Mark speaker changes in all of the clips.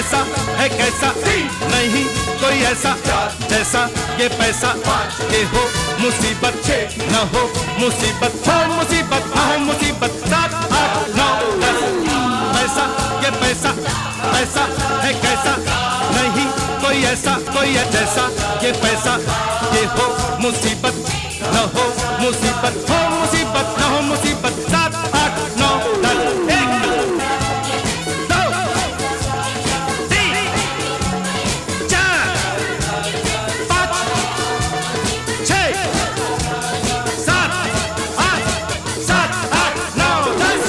Speaker 1: पैसा है कैसा नहीं कोई ऐसा जैसा ये पैसा ये हो मुसीबत न हो मुसीबत हो मुसीबत न हो मुसीबत 7 8 9 10 पैसा ये पैसा पैसा है कैसा नहीं कोई ऐसा कोई है जैसा ये पैसा ये हो मुसीबत न हो मुसीबत हो मुसीबत न हो मुसीबत 7 8 9 10 1 2 3 4 5 6 7 8 7 8 9 10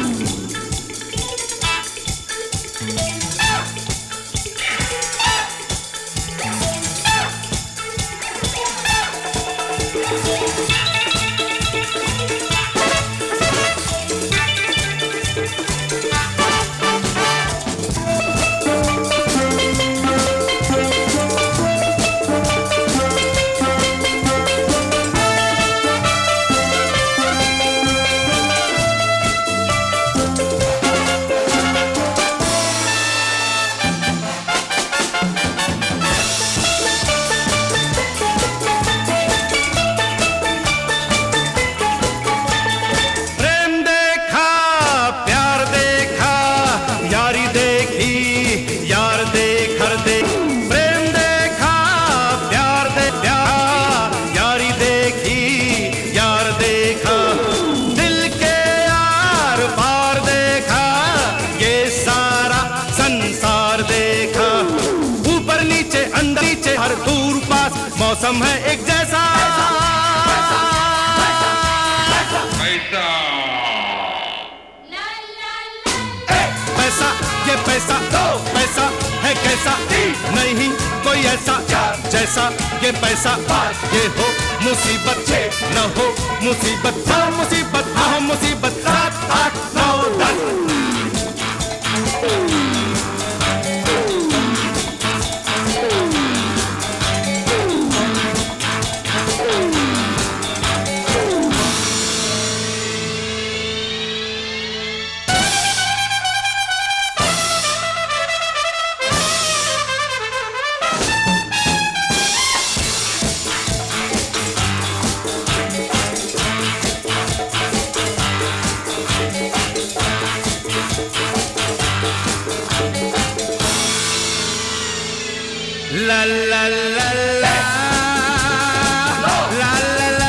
Speaker 1: हर दूर पास मौसम है एक जैसा पैसा ये पैसा पैसा है कैसा नहीं कोई ऐसा जैसा ये पैसा ये हो मुसीबत न हो मुसीबत हो मुसीबत न हो मुसीबत 7 8 9 10 La la la la la la la la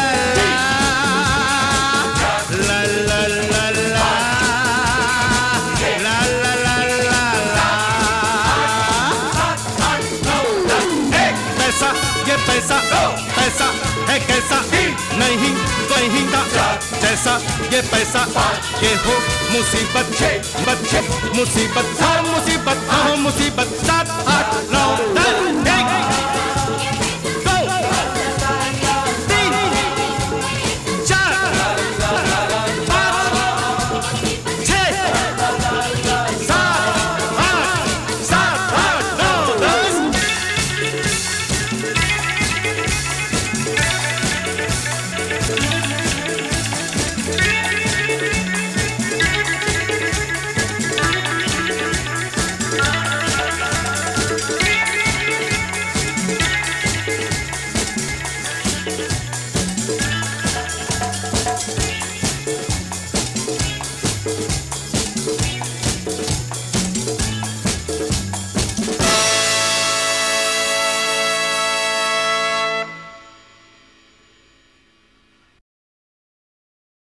Speaker 1: la la la la पैसा ये पैसा पैसा है कैसा नहीं कहीं का जैसा ये पैसा ये हो मुसीबत मुसीबत हो मुसीबत 7 8